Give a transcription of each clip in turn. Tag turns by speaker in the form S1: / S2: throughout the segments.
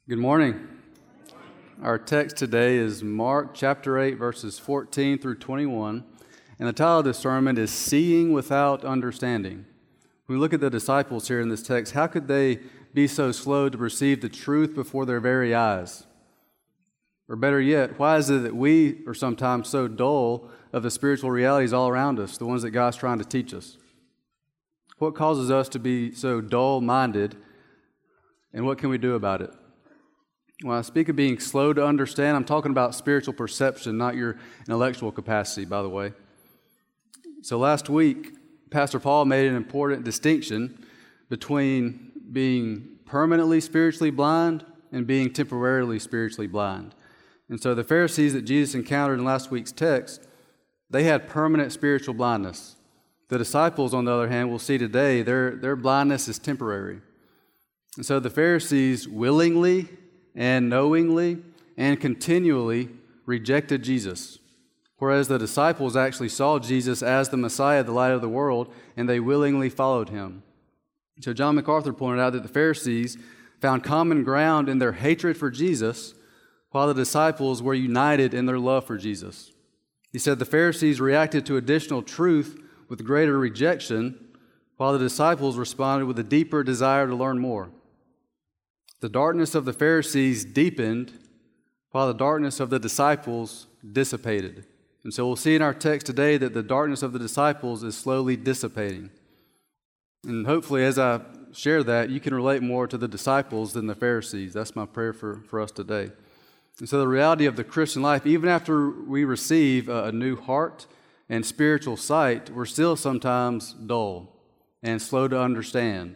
S1: Good morning. Our text today is Mark chapter 8, verses 14 through 21, and the title of this sermon is Seeing Without Understanding. When we look at the disciples here in this text, how could they be so slow to perceive the truth before their very eyes? Or better yet, why is it that we are sometimes so dull of the spiritual realities all around us, the ones that God's trying to teach us? What causes us to be so dull-minded, and what can we do about it? When I speak of being slow to understand, I'm talking about spiritual perception, not your intellectual capacity, by the way. So last week, Pastor Paul made an important distinction between being permanently spiritually blind and being temporarily spiritually blind. And so the Pharisees that Jesus encountered in last week's text, they had permanent spiritual blindness. The disciples, on the other hand, we'll see today, their blindness is temporary. And so the Pharisees willingly and knowingly and continually rejected Jesus, whereas the disciples actually saw Jesus as the Messiah, the light of the world, and they willingly followed him. So John MacArthur pointed out that the Pharisees found common ground in their hatred for Jesus, while the disciples were united in their love for Jesus. He said the Pharisees reacted to additional truth with greater rejection, while the disciples responded with a deeper desire to learn more. The darkness of the Pharisees deepened, while the darkness of the disciples dissipated. And so we'll see in our text today that the darkness of the disciples is slowly dissipating. And hopefully as I share that, you can relate more to the disciples than the Pharisees. That's my prayer for us today. And so the reality of the Christian life, even after we receive a new heart and spiritual sight, we're still sometimes dull and slow to understand.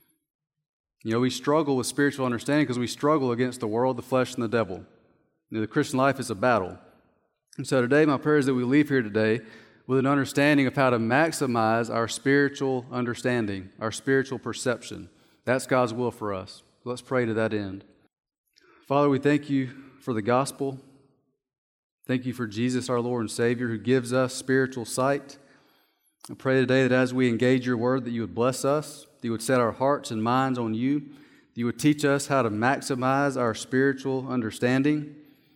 S1: You know, we struggle with spiritual understanding because we struggle against the world, the flesh, and the devil. You know, the Christian life is a battle. And so today, my prayer is that we leave here today with an understanding of how to maximize our spiritual understanding, our spiritual perception. That's God's will for us. Let's pray to that end. Father, we thank you for the gospel. Thank you for Jesus, our Lord and Savior, who gives us spiritual sight. I pray today that as we engage your word, that you would bless us, that you would set our hearts and minds on you, that you would teach us how to maximize our spiritual understanding,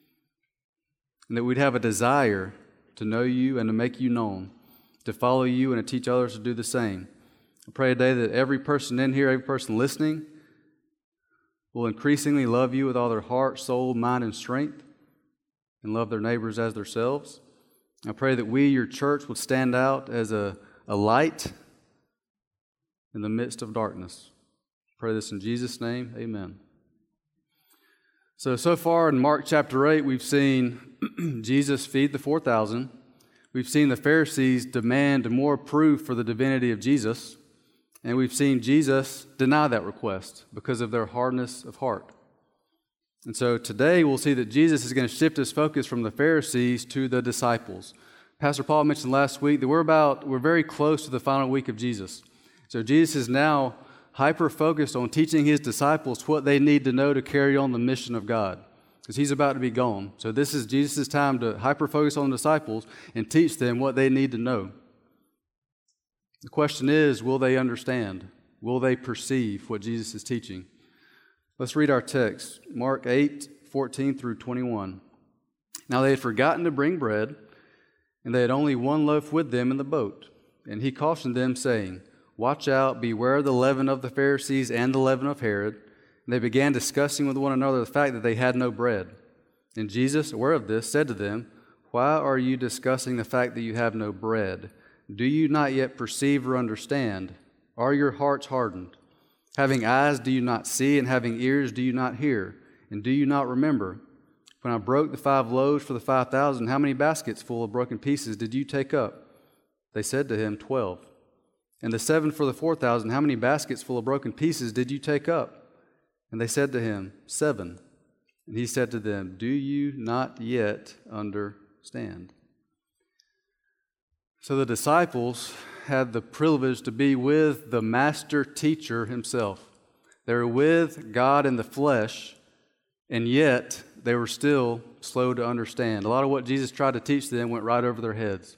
S1: and that we'd have a desire to know you and to make you known, to follow you and to teach others to do the same. I pray today that every person in here, every person listening, will increasingly love you with all their heart, soul, mind, and strength, and love their neighbors as themselves. I pray that we, your church, would stand out as a light in the midst of darkness. I pray this in Jesus' name, amen. So far in Mark chapter 8, we've seen Jesus feed the 4,000. We've seen the Pharisees demand more proof for the divinity of Jesus. And we've seen Jesus deny that request because of their hardness of heart. And so today we'll see that Jesus is going to shift his focus from the Pharisees to the disciples. Pastor Paul mentioned last week that we're very close to the final week of Jesus. So Jesus is now hyper-focused on teaching his disciples what they need to know to carry on the mission of God, because he's about to be gone. So this is Jesus' time to hyper-focus on the disciples and teach them what they need to know. The question is, will they understand? Will they perceive what Jesus is teaching? Let's read our text, Mark 8, 14 through 21. Now they had forgotten to bring bread, and they had only one loaf with them in the boat. And he cautioned them, saying, "Watch out, beware the leaven of the Pharisees and the leaven of Herod." And they began discussing with one another the fact that they had no bread. And Jesus, aware of this, said to them, "Why are you discussing the fact that you have no bread? Do you not yet perceive or understand? Are your hearts hardened? Having eyes, do you not see? And having ears, do you not hear? And do you not remember? When I broke the 5 loaves for the 5,000, how many baskets full of broken pieces did you take up?" They said to him, 12. "And the 7 for the 4,000, how many baskets full of broken pieces did you take up?" And they said to him, 7. And he said to them, "Do you not yet understand?" So the disciples had the privilege to be with the master teacher himself. They were with God in the flesh, and yet they were still slow to understand. A lot of what Jesus tried to teach them went right over their heads.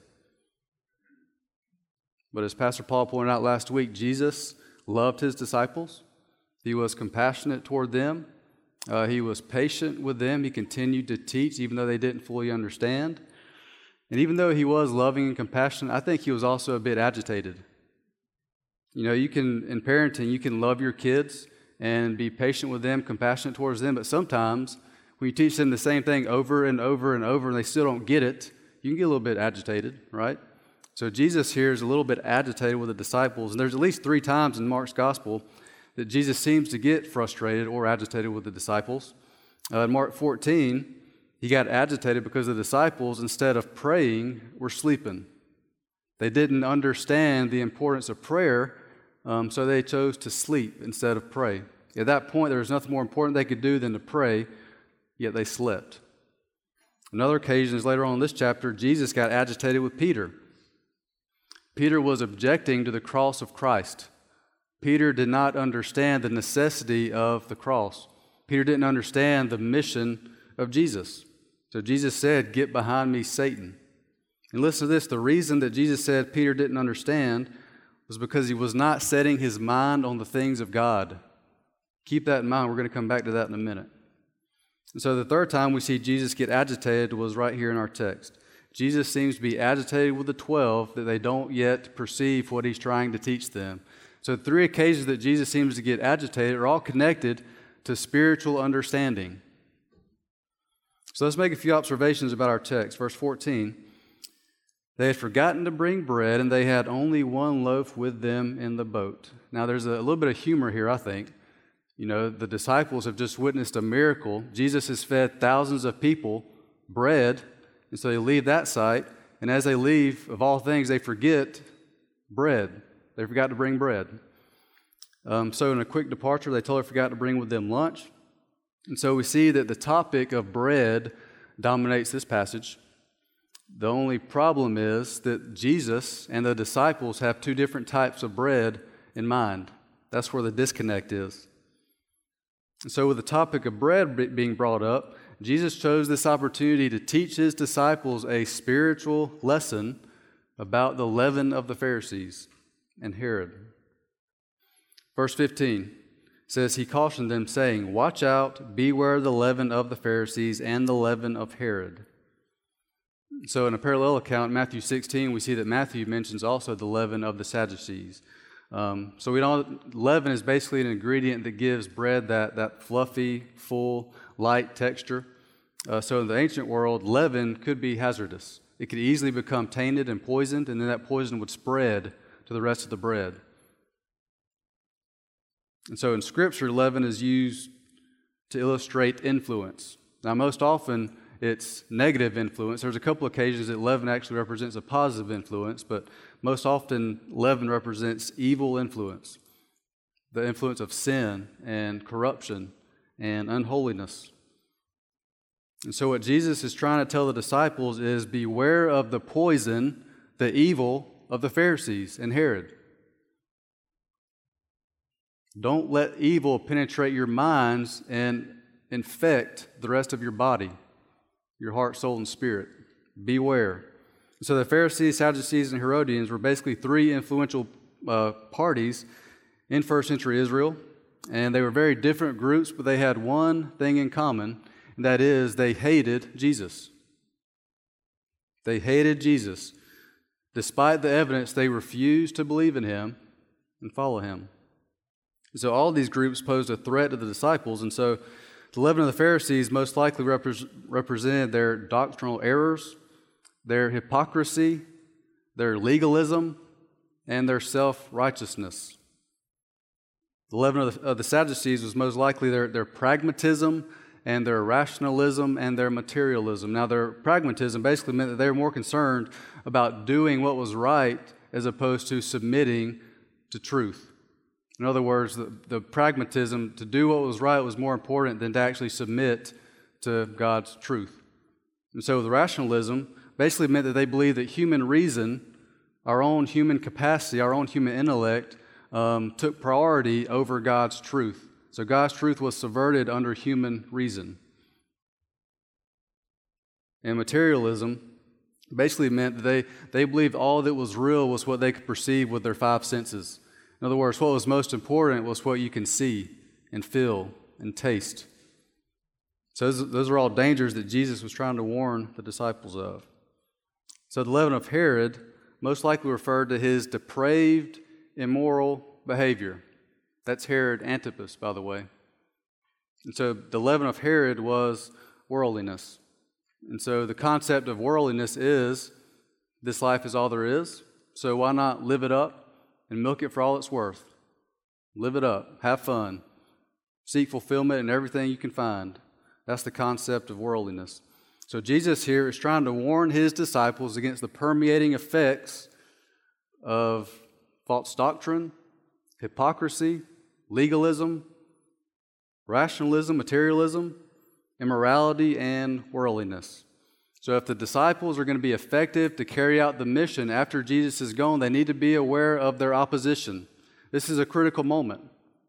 S1: But as Pastor Paul pointed out last week, Jesus loved his disciples. He was compassionate toward them, He was patient with them. He continued to teach even though they didn't fully understand. And even though he was loving and compassionate, I think he was also a bit agitated. In parenting, you can love your kids and be patient with them, compassionate towards them, but sometimes when you teach them the same thing over and over and over and they still don't get it, you can get a little bit agitated, right? So Jesus here is a little bit agitated with the disciples, and there's at least 3 times in Mark's gospel that Jesus seems to get frustrated or agitated with the disciples. In Mark 14, he got agitated because the disciples, instead of praying, were sleeping. They didn't understand the importance of prayer, so they chose to sleep instead of pray. At that point, there was nothing more important they could do than to pray, yet they slept. Another occasion is later on in this chapter, Jesus got agitated with Peter. Peter was objecting to the cross of Christ. Peter did not understand the necessity of the cross. Peter didn't understand the mission of Jesus. So Jesus said, "Get behind me, Satan." And listen to this, the reason that Jesus said Peter didn't understand was because he was not setting his mind on the things of God. Keep that in mind. We're going to come back to that in a minute. And so the third time we see Jesus get agitated was right here in our text. Jesus seems to be agitated with the 12 that they don't yet perceive what he's trying to teach them. So 3 occasions that Jesus seems to get agitated are all connected to spiritual understanding. So let's make a few observations about our text. Verse 14, they had forgotten to bring bread, and they had only 1 loaf with them in the boat. Now there's a little bit of humor here, I think. The disciples have just witnessed a miracle. Jesus has fed thousands of people bread, and so they leave that site, and as they leave, of all things, they forget bread. They forgot to bring bread. So in a quick departure, they totally forgot to bring with them lunch. And so we see that the topic of bread dominates this passage. The only problem is that Jesus and the disciples have 2 different types of bread in mind. That's where the disconnect is. And so with the topic of bread being brought up, Jesus chose this opportunity to teach his disciples a spiritual lesson about the leaven of the Pharisees and Herod. Verse 15 says, he cautioned them, saying, "Watch out, beware the leaven of the Pharisees and the leaven of Herod." So in a parallel account, Matthew 16, we see that Matthew mentions also the leaven of the Sadducees. So we know leaven is basically an ingredient that gives bread that fluffy, full, light texture. So in the ancient world, leaven could be hazardous. It could easily become tainted and poisoned, and then that poison would spread to the rest of the bread. And so in Scripture, leaven is used to illustrate influence. Now, most often, it's negative influence. There's a couple occasions that leaven actually represents a positive influence, but most often leaven represents evil influence, the influence of sin and corruption and unholiness. And so what Jesus is trying to tell the disciples is beware of the poison, the evil of the Pharisees and Herod. Don't let evil penetrate your minds and infect the rest of your body, your heart, soul, and spirit. Beware. So the Pharisees, Sadducees, and Herodians were basically 3 influential parties in first century Israel, and they were very different groups, but they had one thing in common, and that is they hated Jesus. They hated Jesus. Despite the evidence, they refused to believe in him and follow him. And so all these groups posed a threat to the disciples, and so the leaven of the Pharisees most likely represented their doctrinal errors, their hypocrisy, their legalism, and their self-righteousness. The leaven of the Sadducees was most likely their pragmatism and their rationalism and their materialism. Now, their pragmatism basically meant that they were more concerned about doing what was right as opposed to submitting to truth. In other words, the pragmatism to do what was right was more important than to actually submit to God's truth. And so the rationalism basically meant that they believed that human reason, our own human capacity, our own human intellect, took priority over God's truth. So God's truth was subverted under human reason. And materialism basically meant that they believed all that was real was what they could perceive with their 5 senses. In other words, what was most important was what you can see and feel and taste. So those are all dangers that Jesus was trying to warn the disciples of. So the leaven of Herod most likely referred to his depraved, immoral behavior. That's Herod Antipas, by the way. And so the leaven of Herod was worldliness. And so the concept of worldliness is this life is all there is, so why not live it up and milk it for all it's worth? Live it up, have fun, seek fulfillment in everything you can find. That's the concept of worldliness. So Jesus here is trying to warn his disciples against the permeating effects of false doctrine, hypocrisy, legalism, rationalism, materialism, immorality, and worldliness. So if the disciples are going to be effective to carry out the mission after Jesus is gone, they need to be aware of their opposition. This is a critical moment.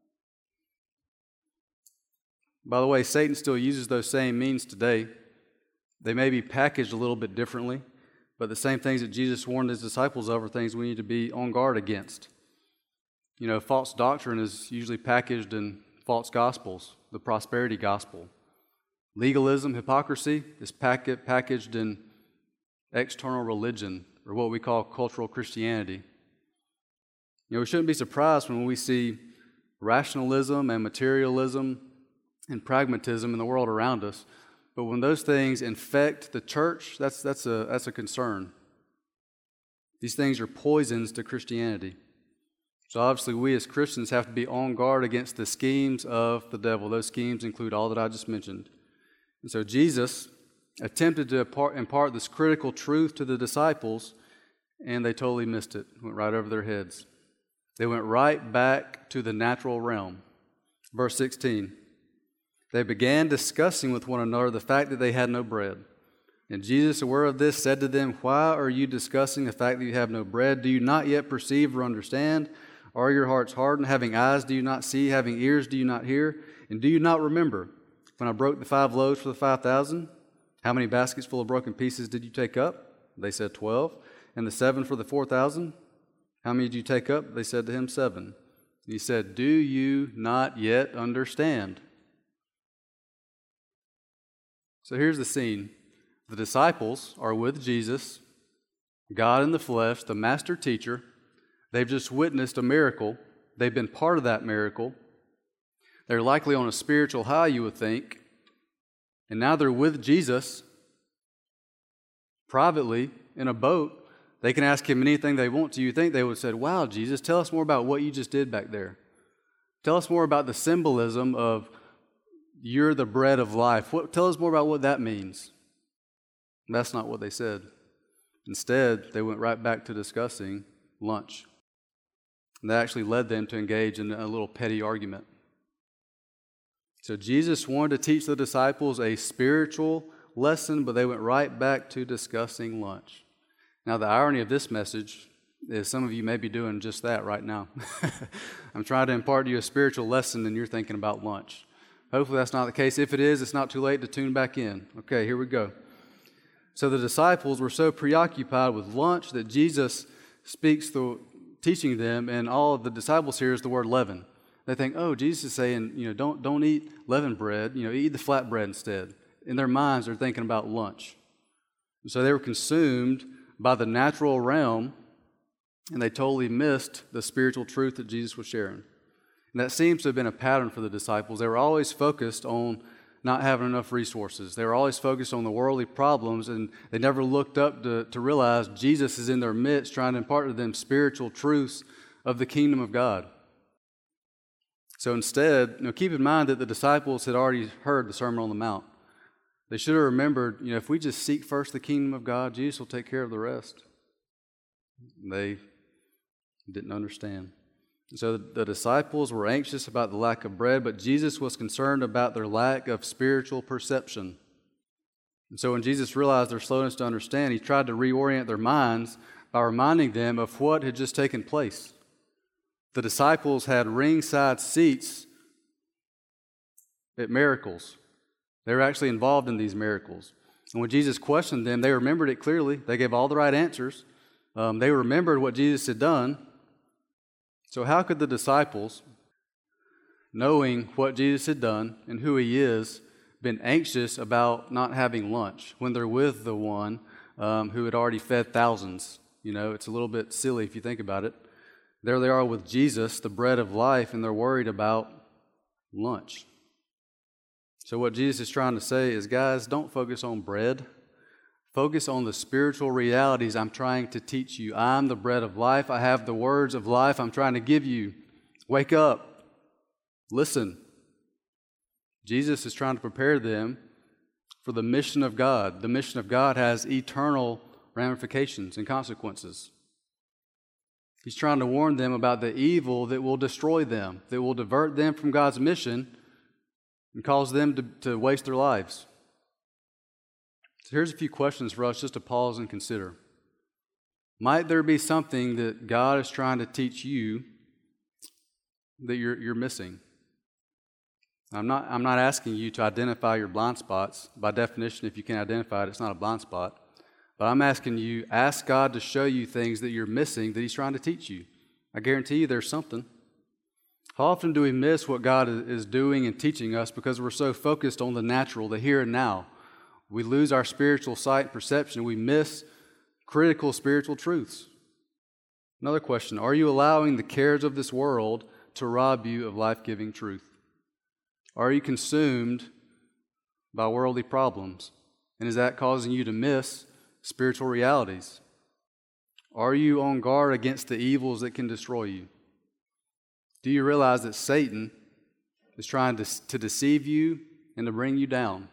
S1: By the way, Satan still uses those same means today. They may be packaged a little bit differently, but the same things that Jesus warned his disciples of are things we need to be on guard against. You know, false doctrine is usually packaged in false gospels, the prosperity gospel. Legalism, hypocrisy is packaged in external religion, or what we call cultural Christianity. You know, we shouldn't be surprised when we see rationalism and materialism and pragmatism in the world around us. But when those things infect the church, that's a concern. These things are poisons to Christianity. So obviously we as Christians have to be on guard against the schemes of the devil. Those schemes include all that I just mentioned. And so Jesus attempted to impart this critical truth to the disciples, and they totally missed it. Went right over their heads. They went right back to the natural realm. Verse 16. They began discussing with one another the fact that they had no bread. And Jesus, aware of this, said to them, "Why are you discussing the fact that you have no bread? Do you not yet perceive or understand? Are your hearts hardened? Having eyes, do you not see? Having ears, do you not hear? And do you not remember when I broke the 5 loaves for the 5,000? How many baskets full of broken pieces did you take up?" They said, 12. "And the 7 for the 4,000? How many did you take up?" They said to him, 7. He said, "Do you not yet understand?" So here's the scene. The disciples are with Jesus, God in the flesh, the master teacher. They've just witnessed a miracle. They've been part of that miracle. They're likely on a spiritual high, you would think. And now they're with Jesus privately in a boat. They can ask him anything they want to. You think they would have said, "Wow, Jesus, tell us more about what you just did back there. Tell us more about the symbolism of you're the bread of life. Tell us more about what that means." That's not what they said. Instead, they went right back to discussing lunch. And that actually led them to engage in a little petty argument. So Jesus wanted to teach the disciples a spiritual lesson, but they went right back to discussing lunch. Now, the irony of this message is some of you may be doing just that right now. I'm trying to impart to you a spiritual lesson, and you're thinking about lunch. Hopefully that's not the case. If it is, it's not too late to tune back in. Okay, here we go. So the disciples were so preoccupied with lunch that Jesus speaks through teaching them, and all of the disciples hear is the word leaven. They think, "Oh, Jesus is saying, don't eat leavened bread, eat the flat bread instead." In their minds, they're thinking about lunch. And so they were consumed by the natural realm, and they totally missed the spiritual truth that Jesus was sharing. And that seems to have been a pattern for the disciples. They were always focused on not having enough resources. They were always focused on the worldly problems, and they never looked up to realize Jesus is in their midst trying to impart to them spiritual truths of the kingdom of God. So instead, keep in mind that the disciples had already heard the Sermon on the Mount. They should have remembered, if we just seek first the kingdom of God, Jesus will take care of the rest. They didn't understand. So the disciples were anxious about the lack of bread, but Jesus was concerned about their lack of spiritual perception. And so when Jesus realized their slowness to understand, he tried to reorient their minds by reminding them of what had just taken place. The disciples had ringside seats at miracles. They were actually involved in these miracles. And when Jesus questioned them, they remembered it clearly. They gave all the right answers. They remembered what Jesus had done. So how could the disciples, knowing what Jesus had done and who he is, been anxious about not having lunch when they're with the one who had already fed thousands. You know, it's a little bit silly if you think about it. There they are with Jesus, the bread of life, and they're worried about lunch. So what Jesus is trying to say is, guys, don't focus on bread. Focus on the spiritual realities I'm trying to teach you. I'm the bread of life. I have the words of life I'm trying to give you. Wake up. Listen. Jesus is trying to prepare them for the mission of God. The mission of God has eternal ramifications and consequences. He's trying to warn them about the evil that will destroy them, that will divert them from God's mission and cause them to waste their lives. So here's a few questions for us just to pause and consider. Might there be something that God is trying to teach you that you're missing? I'm not asking you to identify your blind spots. By definition, if you can't identify it, it's not a blind spot. But I'm asking you, ask God to show you things that you're missing that He's trying to teach you. I guarantee you there's something. How often do we miss what God is doing and teaching us because we're so focused on the natural, the here and now? We lose our spiritual sight and perception. We miss critical spiritual truths. Another question, are you allowing the cares of this world to rob you of life-giving truth? Are you consumed by worldly problems? And is that causing you to miss spiritual realities? Are you on guard against the evils that can destroy you? Do you realize that Satan is trying to deceive you and to bring you down?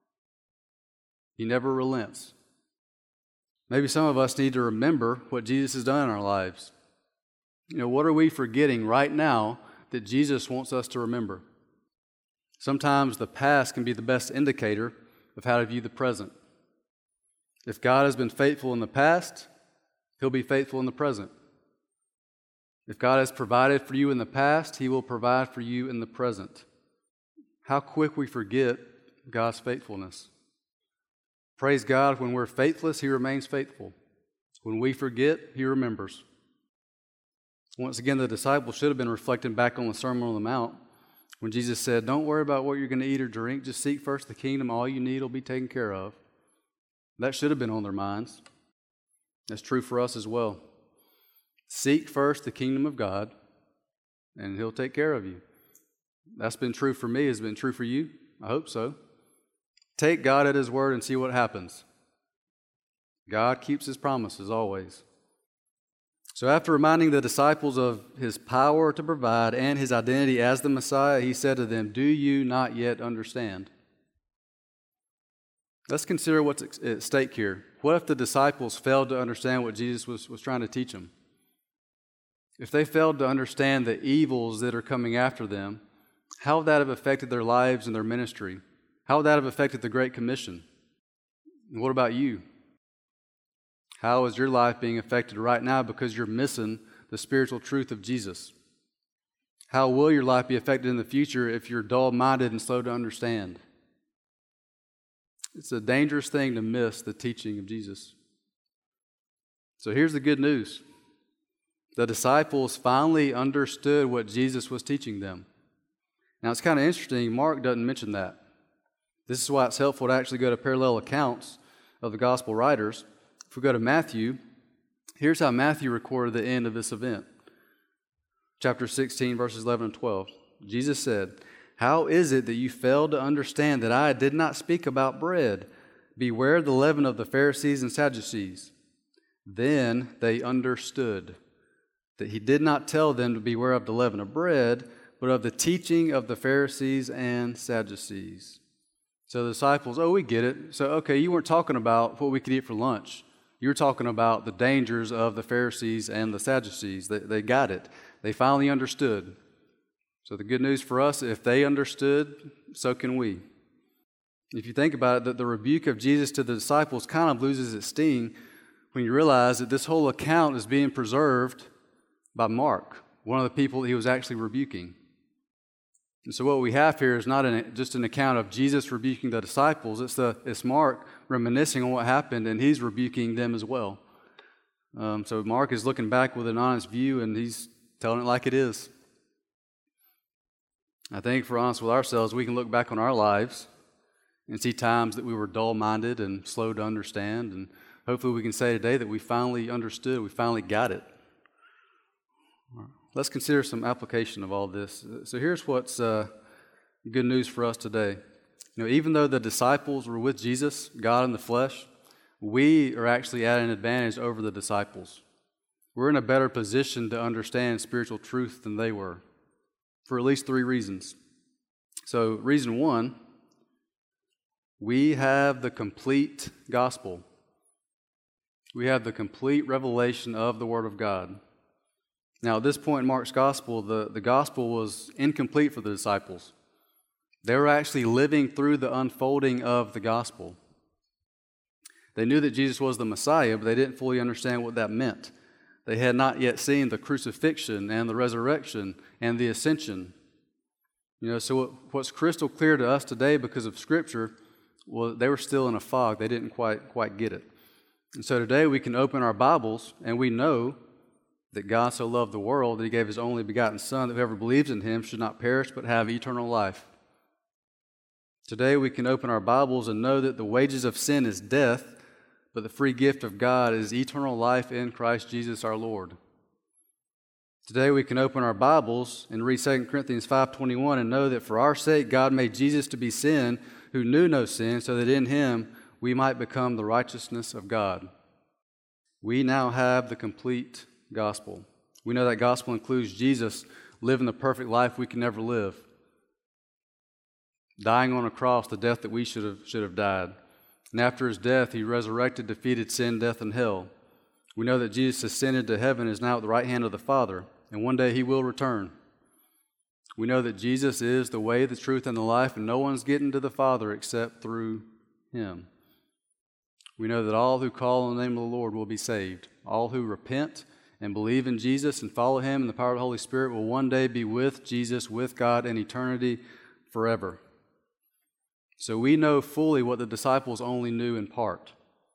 S1: He never relents. Maybe some of us need to remember what Jesus has done in our lives. You know, what are we forgetting right now that Jesus wants us to remember? Sometimes the past can be the best indicator of how to view the present. If God has been faithful in the past, He'll be faithful in the present. If God has provided for you in the past, He will provide for you in the present. How quick we forget God's faithfulness. Praise God, when we're faithless, He remains faithful. When we forget, He remembers. Once again, the disciples should have been reflecting back on the Sermon on the Mount when Jesus said, don't worry about what you're going to eat or drink. Just seek first the kingdom. All you need will be taken care of. That should have been on their minds. That's true for us as well. Seek first the kingdom of God, and He'll take care of you. That's been true for me. Has it been true for you? I hope so. Take God at His word and see what happens. God keeps His promises always. So after reminding the disciples of His power to provide and His identity as the Messiah, He said to them, do you not yet understand? Let's consider what's at stake here. What if the disciples failed to understand what Jesus was trying to teach them? If they failed to understand the evils that are coming after them, how would that have affected their lives and their ministry? How would that have affected the Great Commission? And what about you? How is your life being affected right now because you're missing the spiritual truth of Jesus? How will your life be affected in the future if you're dull-minded and slow to understand? It's a dangerous thing to miss the teaching of Jesus. So here's the good news. The disciples finally understood what Jesus was teaching them. Now it's kind of interesting, Mark doesn't mention that. This is why it's helpful to actually go to parallel accounts of the gospel writers. If we go to Matthew, here's how Matthew recorded the end of this event. Chapter 16, verses 11 and 12. Jesus said, how is it that you failed to understand that I did not speak about bread? Beware the leaven of the Pharisees and Sadducees. Then they understood that He did not tell them to beware of the leaven of bread, but of the teaching of the Pharisees and Sadducees. So the disciples, we get it. So, okay, you weren't talking about what we could eat for lunch. You were talking about the dangers of the Pharisees and the Sadducees. They got it. They finally understood. So the good news for us, if they understood, so can we. If you think about it, the rebuke of Jesus to the disciples kind of loses its sting when you realize that this whole account is being preserved by Mark, one of the people he was actually rebuking. And so what we have here is not just an account of Jesus rebuking the disciples. It's Mark reminiscing on what happened, and he's rebuking them as well. So Mark is looking back with an honest view, and he's telling it like it is. I think if we're honest with ourselves, we can look back on our lives and see times that we were dull-minded and slow to understand. And hopefully we can say today that we finally understood, we finally got it. Let's consider some application of all this. So here's what's good news for us today. Even though the disciples were with Jesus, God in the flesh, we are actually at an advantage over the disciples. We're in a better position to understand spiritual truth than they were, for at least 3 reasons. So, reason 1, we have the complete gospel. We have the complete revelation of the Word of God. Now, at this point in Mark's gospel, the gospel was incomplete for the disciples. They were actually living through the unfolding of the gospel. They knew that Jesus was the Messiah, but they didn't fully understand what that meant. They had not yet seen the crucifixion and the resurrection and the ascension. So what's crystal clear to us today because of Scripture, well, they were still in a fog. They didn't quite get it. And so today we can open our Bibles and we know that God so loved the world that He gave His only begotten Son, that whoever believes in Him should not perish but have eternal life. Today we can open our Bibles and know that the wages of sin is death, but the free gift of God is eternal life in Christ Jesus our Lord. Today we can open our Bibles and read 2 Corinthians 5:21 and know that for our sake God made Jesus to be sin who knew no sin, so that in Him we might become the righteousness of God. We now have the complete gospel. We know that gospel includes Jesus living the perfect life we can never live, dying on a cross the death that we should have died. And after His death, He resurrected, defeated sin, death, and hell. We know that Jesus ascended to heaven and is now at the right hand of the Father, and one day He will return. We know that Jesus is the way, the truth, and the life, and no one's getting to the Father except through Him. We know that all who call on the name of the Lord will be saved. All who repent and believe in Jesus and follow Him in the power of the Holy Spirit will one day be with Jesus, with God, in eternity forever. So we know fully what the disciples only knew in part.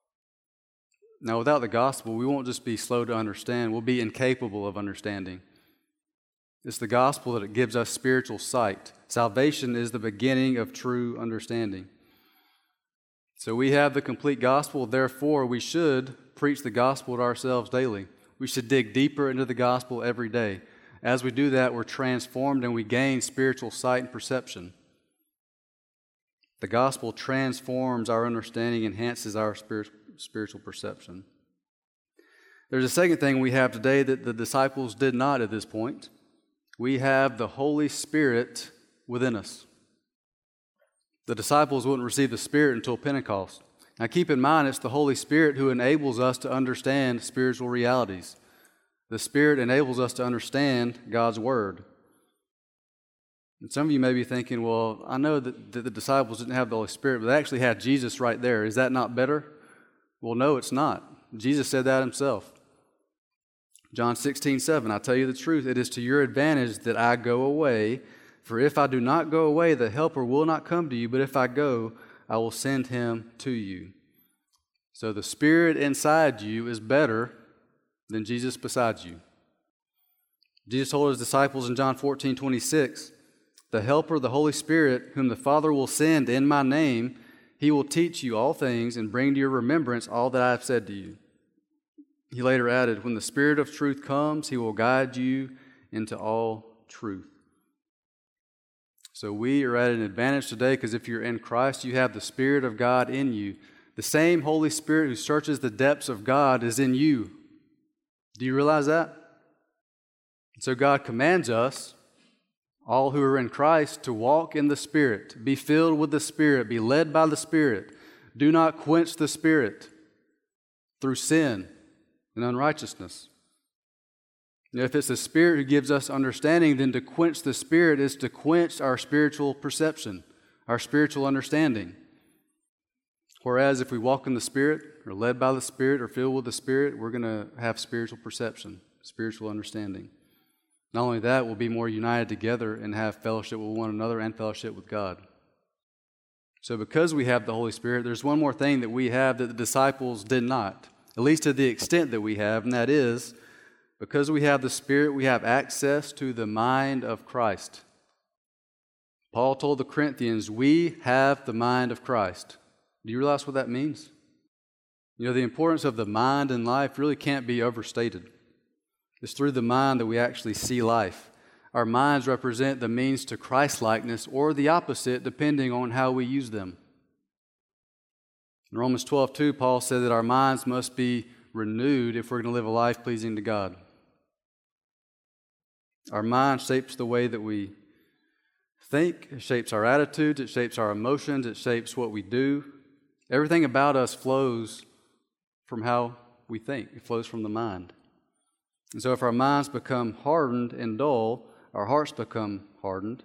S1: Now, without the gospel, we won't just be slow to understand, we'll be incapable of understanding. It's the gospel that it gives us spiritual sight. Salvation is the beginning of true understanding. So we have the complete gospel, therefore we should preach the gospel to ourselves daily. We should dig deeper into the gospel every day. As we do that, we're transformed and we gain spiritual sight and perception. The gospel transforms our understanding, enhances our spiritual perception. There's a second thing we have today that the disciples did not at this point. We have the Holy Spirit within us. The disciples wouldn't receive the Spirit until Pentecost. Now keep in mind, it's the Holy Spirit who enables us to understand spiritual realities. The Spirit enables us to understand God's Word. And some of you may be thinking, well, I know that the disciples didn't have the Holy Spirit, but they actually had Jesus right there. Is that not better? Well, no, it's not. Jesus said that Himself. John 16:7, I tell you the truth, it is to your advantage that I go away. For if I do not go away, the Helper will not come to you, but if I go, I will send Him to you. So the Spirit inside you is better than Jesus beside you. Jesus told His disciples in John 14:26, the Helper, the Holy Spirit, whom the Father will send in my name, He will teach you all things and bring to your remembrance all that I have said to you. He later added, when the Spirit of truth comes, He will guide you into all truth. So we are at an advantage today because if you're in Christ, you have the Spirit of God in you. The same Holy Spirit who searches the depths of God is in you. Do you realize that? So God commands us, all who are in Christ, to walk in the Spirit, be filled with the Spirit, be led by the Spirit. Do not quench the Spirit through sin and unrighteousness. If it's the Spirit who gives us understanding, then to quench the Spirit is to quench our spiritual perception, our spiritual understanding. Whereas if we walk in the Spirit, or led by the Spirit, or filled with the Spirit, we're going to have spiritual perception, spiritual understanding. Not only that, we'll be more united together and have fellowship with one another and fellowship with God. So because we have the Holy Spirit, there's one more thing that we have that the disciples did not, at least to the extent that we have, and that is, because we have the Spirit, we have access to the mind of Christ. Paul told the Corinthians, we have the mind of Christ. Do you realize what that means? The importance of the mind in life really can't be overstated. It's through the mind that we actually see life. Our minds represent the means to Christ-likeness or the opposite, depending on how we use them. In Romans 12:2, Paul said that our minds must be renewed if we're going to live a life pleasing to God. Our mind shapes the way that we think, it shapes our attitudes, it shapes our emotions, it shapes what we do. Everything about us flows from how we think. It flows from the mind. And so if our minds become hardened and dull, our hearts become hardened.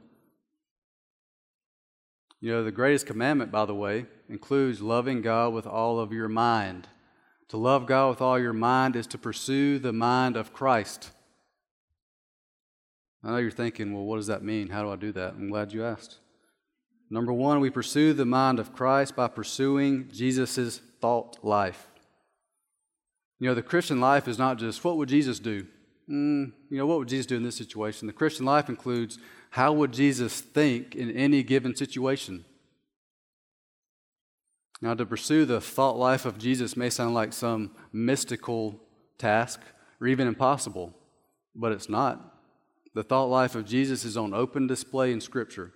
S1: The greatest commandment, by the way, includes loving God with all of your mind. To love God with all your mind is to pursue the mind of Christ. I know you're thinking, well, what does that mean? How do I do that? I'm glad you asked. Number one, we pursue the mind of Christ by pursuing Jesus' thought life. The Christian life is not just, what would Jesus do? What would Jesus do in this situation? The Christian life includes, how would Jesus think in any given situation? Now, to pursue the thought life of Jesus may sound like some mystical task or even impossible, but it's not. The thought life of Jesus is on open display in Scripture.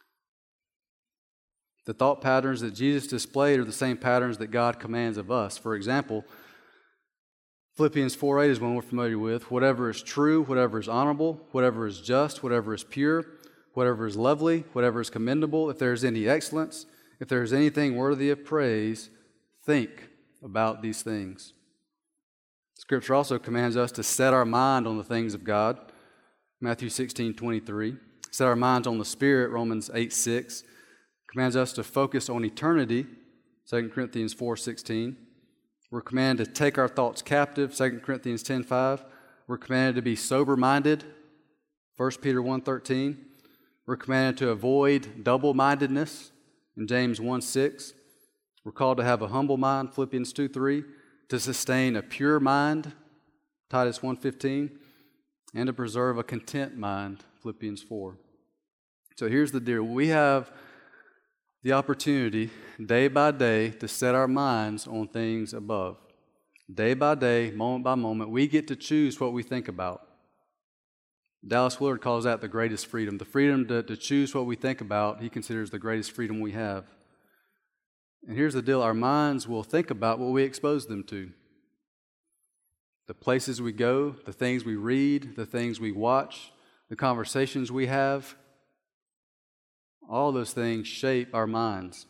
S1: The thought patterns that Jesus displayed are the same patterns that God commands of us. For example, Philippians 4:8 is one we're familiar with. Whatever is true, whatever is honorable, whatever is just, whatever is pure, whatever is lovely, whatever is commendable, if there is any excellence, if there is anything worthy of praise, think about these things. Scripture also commands us to set our mind on the things of God. Matthew 16:23. Set our minds on the Spirit, Romans 8:6. Commands us to focus on eternity, 2 Corinthians 4:16. We're commanded to take our thoughts captive, 2 Corinthians 10:5. We're commanded to be sober-minded, 1 Peter 1:13. We're commanded to avoid double-mindedness, in James 1:6. We're called to have a humble mind, Philippians 2:3. To sustain a pure mind, Titus 1:15. And to preserve a content mind, Philippians 4. So here's the deal. We have the opportunity, day by day, to set our minds on things above. Day by day, moment by moment, we get to choose what we think about. Dallas Willard calls that the greatest freedom. The freedom to choose what we think about, he considers the greatest freedom we have. And here's the deal. Our minds will think about what we expose them to. The places we go, the things we read, the things we watch, the conversations we have, all those things shape our minds.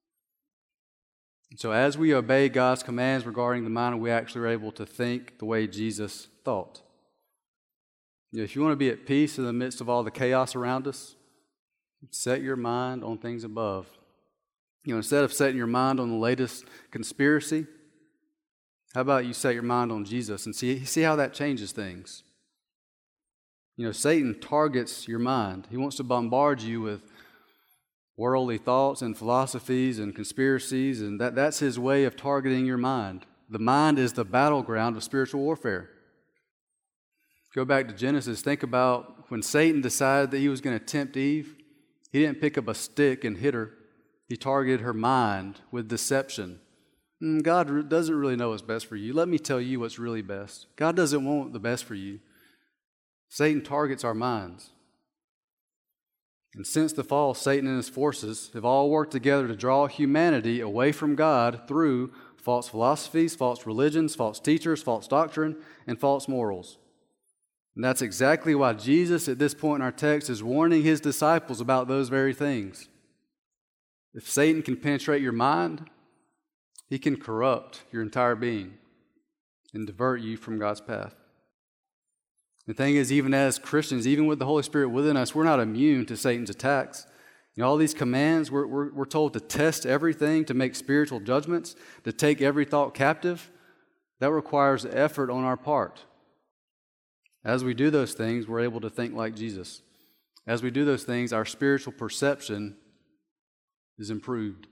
S1: So as we obey God's commands regarding the mind, we actually are able to think the way Jesus thought. If you want to be at peace in the midst of all the chaos around us, set your mind on things above. Instead of setting your mind on the latest conspiracy, how about you set your mind on Jesus and see how that changes things? Satan targets your mind. He wants to bombard you with worldly thoughts and philosophies and conspiracies, and that's his way of targeting your mind. The mind is the battleground of spiritual warfare. Go back to Genesis. Think about when Satan decided that he was going to tempt Eve. He didn't pick up a stick and hit her. He targeted her mind with deception. God doesn't really know what's best for you. Let me tell you what's really best. God doesn't want the best for you. Satan targets our minds. And since the fall, Satan and his forces have all worked together to draw humanity away from God through false philosophies, false religions, false teachers, false doctrine, and false morals. And that's exactly why Jesus, at this point in our text, is warning his disciples about those very things. If Satan can penetrate your mind, he can corrupt your entire being and divert you from God's path. The thing is, even as Christians, even with the Holy Spirit within us, we're not immune to Satan's attacks. All these commands, we're told to test everything, to make spiritual judgments, to take every thought captive. That requires effort on our part. As we do those things, we're able to think like Jesus. As we do those things, our spiritual perception is improved.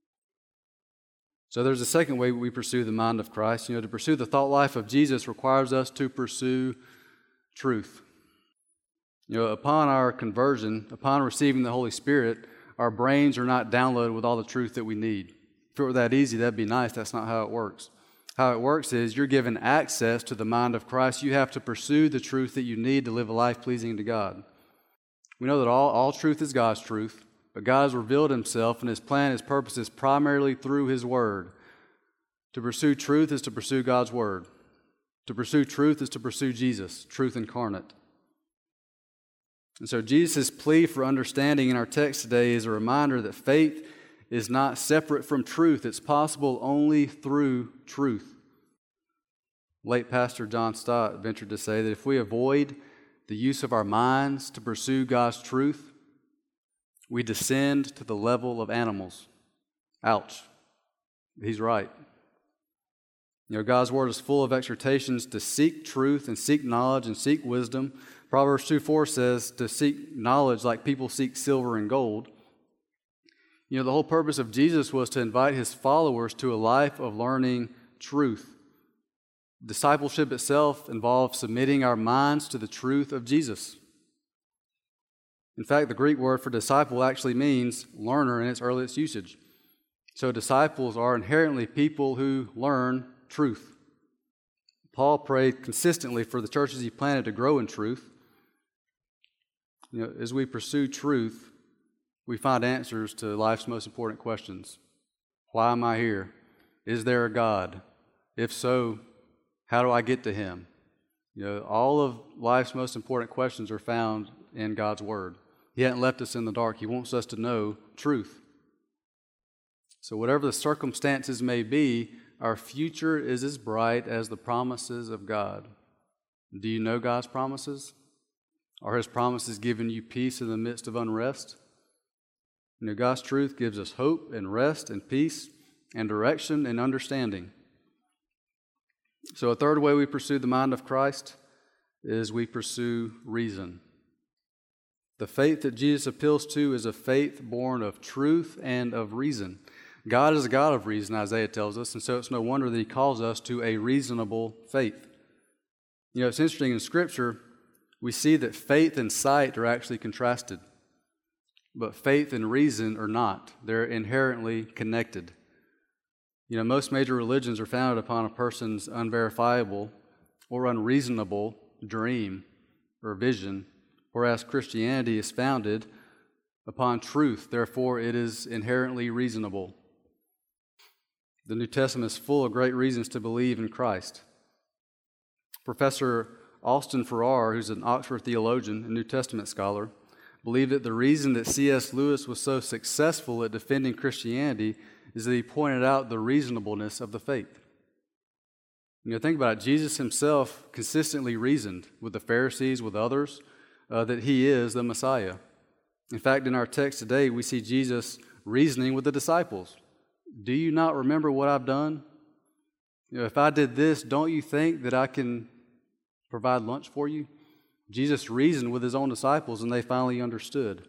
S1: So there's a second way we pursue the mind of Christ. To pursue the thought life of Jesus requires us to pursue truth. Upon our conversion, upon receiving the Holy Spirit, our brains are not downloaded with all the truth that we need. If it were that easy, that'd be nice. That's not how it works. How it works is you're given access to the mind of Christ. You have to pursue the truth that you need to live a life pleasing to God. We know that all truth is God's truth, but God has revealed Himself, and His plan, His purpose is primarily through His Word. To pursue truth is to pursue God's Word. To pursue truth is to pursue Jesus, truth incarnate. And so Jesus' plea for understanding in our text today is a reminder that faith is not separate from truth. It's possible only through truth. Late Pastor John Stott ventured to say that if we avoid the use of our minds to pursue God's truth, we descend to the level of animals. Ouch. He's right. God's Word is full of exhortations to seek truth and seek knowledge and seek wisdom. Proverbs 2:4 says to seek knowledge like people seek silver and gold. The whole purpose of Jesus was to invite His followers to a life of learning truth. Discipleship itself involves submitting our minds to the truth of Jesus. In fact, the Greek word for disciple actually means learner in its earliest usage. So disciples are inherently people who learn truth. Paul prayed consistently for the churches he planted to grow in truth. As we pursue truth, we find answers to life's most important questions. Why am I here? Is there a God? If so, how do I get to Him? All of life's most important questions are found in God's Word. He hasn't left us in the dark. He wants us to know truth. So whatever the circumstances may be, our future is as bright as the promises of God. Do you know God's promises? Are His promises giving you peace in the midst of unrest? God's truth gives us hope and rest and peace and direction and understanding. So a third way we pursue the mind of Christ is we pursue reason. The faith that Jesus appeals to is a faith born of truth and of reason. God is a God of reason, Isaiah tells us, and so it's no wonder that He calls us to a reasonable faith. It's interesting in Scripture, we see that faith and sight are actually contrasted, but faith and reason are not. They're inherently connected. Most major religions are founded upon a person's unverifiable or unreasonable dream or vision, whereas Christianity is founded upon truth. Therefore, it is inherently reasonable. The New Testament is full of great reasons to believe in Christ. Professor Austin Farrar, who's an Oxford theologian and New Testament scholar, believed that the reason that C.S. Lewis was so successful at defending Christianity is that he pointed out the reasonableness of the faith. Think about it. Jesus Himself consistently reasoned with the Pharisees, with others, that He is the Messiah. In fact, in our text today, we see Jesus reasoning with the disciples. Do you not remember what I've done? If I did this, don't you think that I can provide lunch for you? Jesus reasoned with His own disciples, and they finally understood.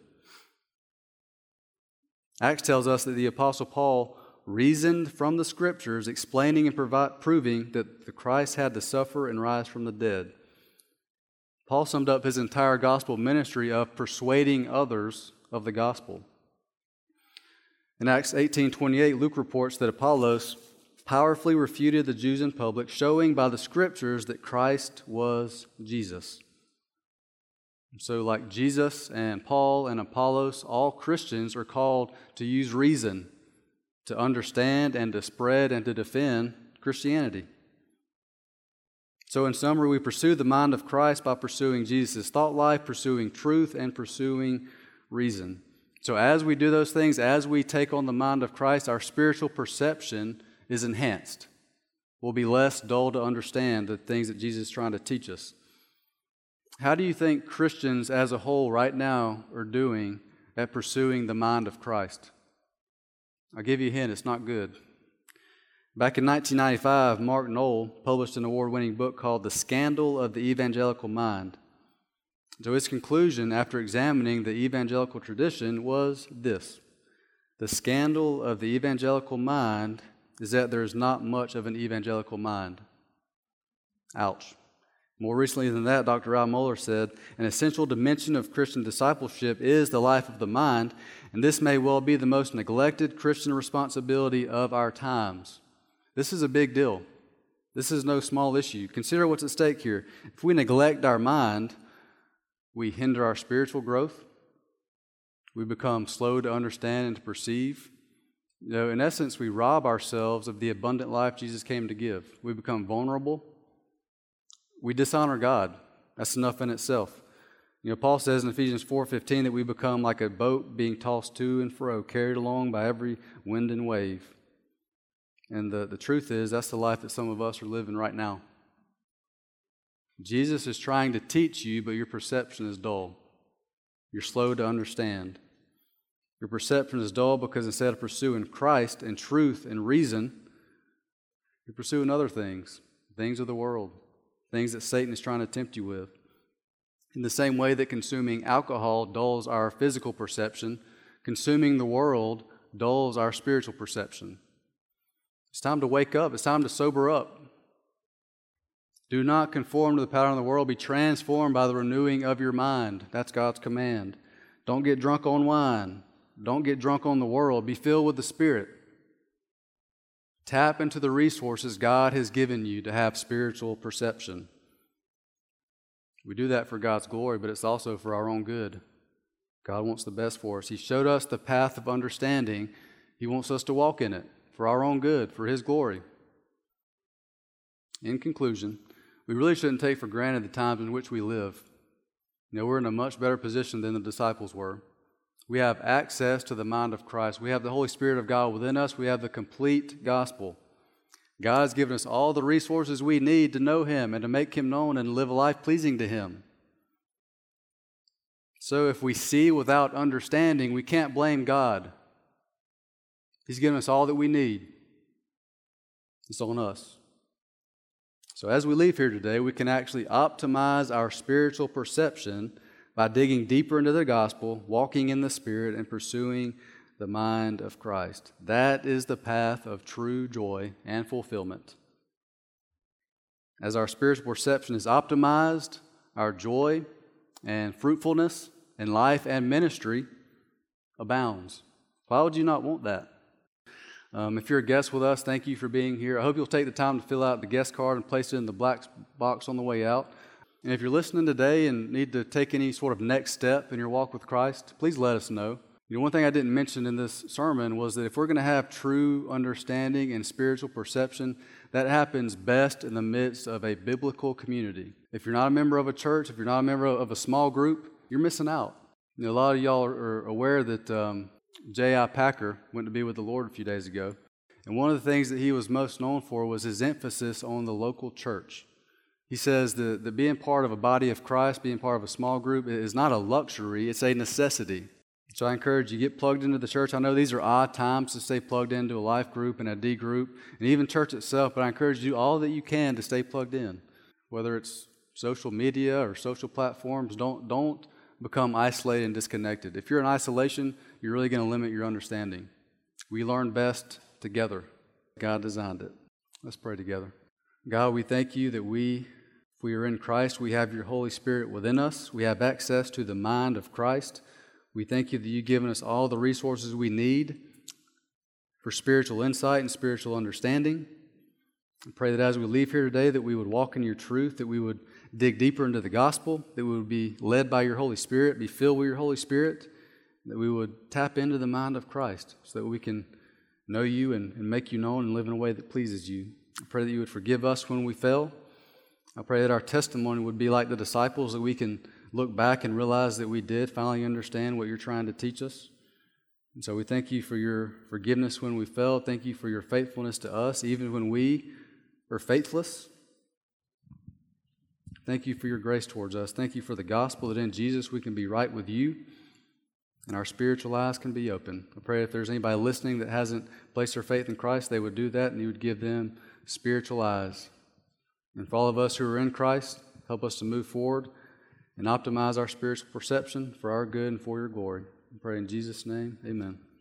S1: Acts tells us that the Apostle Paul reasoned from the Scriptures, explaining and proving that the Christ had to suffer and rise from the dead. Paul summed up his entire gospel ministry of persuading others of the gospel. In Acts 18:28, Luke reports that Apollos powerfully refuted the Jews in public, showing by the Scriptures that Christ was Jesus. So like Jesus and Paul and Apollos, all Christians are called to use reason to understand and to spread and to defend Christianity. So in summary, we pursue the mind of Christ by pursuing Jesus' thought life, pursuing truth, and pursuing reason. So as we do those things, as we take on the mind of Christ, our spiritual perception is enhanced. We'll be less dull to understand the things that Jesus is trying to teach us. How do you think Christians as a whole right now are doing at pursuing the mind of Christ? I'll give you a hint, it's not good. Back in 1995, Mark Noll published an award-winning book called The Scandal of the Evangelical Mind. So his conclusion after examining the evangelical tradition was this: the scandal of the evangelical mind is that there is not much of an evangelical mind. Ouch. More recently than that, Dr. Ralph Muller said, an essential dimension of Christian discipleship is the life of the mind, and this may well be the most neglected Christian responsibility of our times. This is a big deal. This is no small issue. Consider what's at stake here. If we neglect our mind, we hinder our spiritual growth. We become slow to understand and to perceive. In essence, we rob ourselves of the abundant life Jesus came to give. We become vulnerable. We dishonor God. That's enough in itself. Paul says in Ephesians 4:15 that we become like a boat being tossed to and fro, carried along by every wind and wave. And the truth is, that's the life that some of us are living right now. Jesus is trying to teach you, but your perception is dull. You're slow to understand. Your perception is dull because instead of pursuing Christ and truth and reason, you're pursuing other things of the world, things that Satan is trying to tempt you with. In the same way that consuming alcohol dulls our physical perception, consuming the world dulls our spiritual perception. It's time to wake up. It's time to sober up. Do not conform to the pattern of the world. Be transformed by the renewing of your mind. That's God's command. Don't get drunk on wine. Don't get drunk on the world. Be filled with the Spirit. Tap into the resources God has given you to have spiritual perception. We do that for God's glory, but it's also for our own good. God wants the best for us. He showed us the path of understanding. He wants us to walk in it for our own good, for His glory. In conclusion, we really shouldn't take for granted the times in which we live. We're in a much better position than the disciples were. We have access to the mind of Christ. We have the Holy Spirit of God within us. We have the complete gospel. God has given us all the resources we need to know Him and to make Him known and live a life pleasing to Him. So if we see without understanding, we can't blame God. He's given us all that we need. It's on us. So as we leave here today, we can actually optimize our spiritual perception by digging deeper into the gospel, walking in the Spirit, and pursuing the mind of Christ. That is the path of true joy and fulfillment. As our spiritual perception is optimized, our joy and fruitfulness in life and ministry abounds. Why would you not want that? If you're a guest with us, thank you for being here. I hope you'll take the time to fill out the guest card and place it in the black box on the way out. And if you're listening today and need to take any sort of next step in your walk with Christ, please let us know. One thing I didn't mention in this sermon was that if we're going to have true understanding and spiritual perception, that happens best in the midst of a biblical community. If you're not a member of a church, if you're not a member of a small group, you're missing out. A lot of y'all are aware that J.I. Packer went to be with the Lord a few days ago. And one of the things that he was most known for was his emphasis on the local church. He says that being part of a body of Christ, being part of a small group is not a luxury, it's a necessity. So I encourage you, get plugged into the church. I know these are odd times to stay plugged into a life group and a D group, and even church itself, but I encourage you to do all that you can to stay plugged in. Whether it's social media or social platforms, don't become isolated and disconnected. If you're in isolation, you're really going to limit your understanding. We learn best together. God designed it. Let's pray together. God, we thank you that if we are in Christ, we have your Holy Spirit within us. We have access to the mind of Christ. We thank you that you've given us all the resources we need for spiritual insight and spiritual understanding. I pray that as we leave here today, that we would walk in your truth, that we would dig deeper into the gospel, that we would be led by your Holy Spirit, be filled with your Holy Spirit, that we would tap into the mind of Christ so that we can know you and make you known and live in a way that pleases you. I pray that you would forgive us when we fail. I pray that our testimony would be like the disciples, that we can look back and realize that we did finally understand what you're trying to teach us. And so we thank you for your forgiveness when we fell. Thank you for your faithfulness to us, even when we are faithless. Thank you for your grace towards us. Thank you for the gospel that in Jesus we can be right with you and our spiritual eyes can be open. I pray if there's anybody listening that hasn't placed their faith in Christ, they would do that and you would give them spiritual eyes. And for all of us who are in Christ, help us to move forward and optimize our spiritual perception for our good and for your glory. I pray in Jesus' name, amen.